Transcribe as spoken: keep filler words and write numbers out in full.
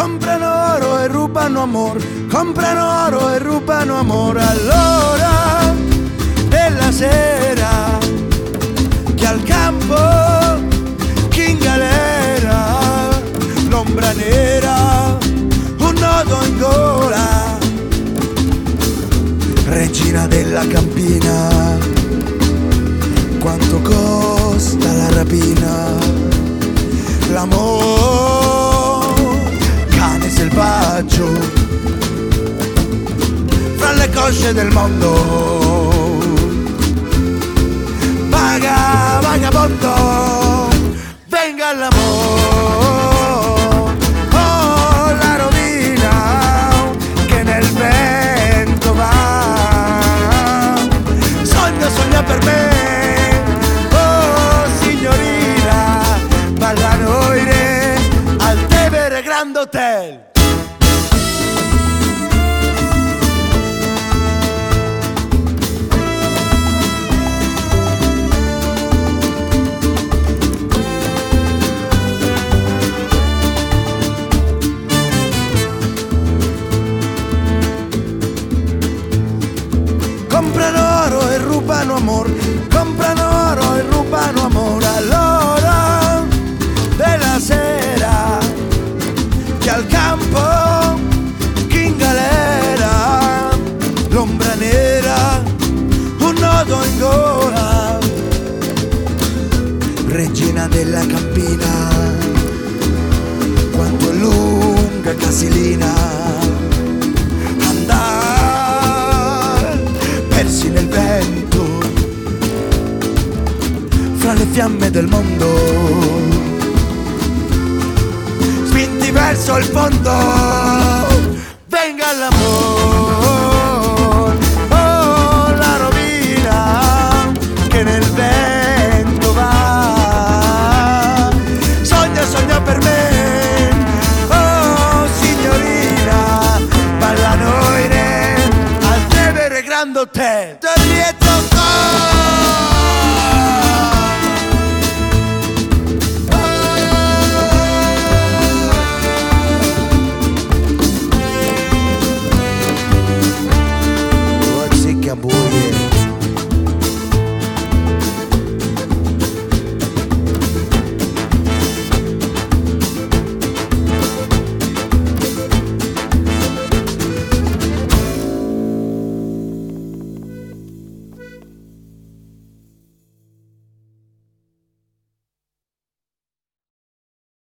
comprano oro e rubano amor, comprano oro e rubano amor. All'ora della sera, chi al campo, chi in galera, l'ombra nera, un nodo in gola, regina della campina, quanto costa la rapina, l'amor, cane selvaggio, fra le cosce del mondo, vaga, vagabondo, venga l'amor, oh la rovina che nel vento va, sogna, sogna per me, oh signorina, ballano i re al Tevere Grand Hotel. Comprano oro e rubano amor, comprano oro e rubano amor. All'ora della sera, chi al campo, chi in galera, l'ombra nera, un nodo in gola, regina della campina, quanto è lunga Casilina, nel vento, fra le fiamme del mondo, spinti verso il fondo, venga l'amor, oh la rovina che nel vento va, sogna, sogna per me, oh signorina, ballano i re al Tevere Grand Hotel.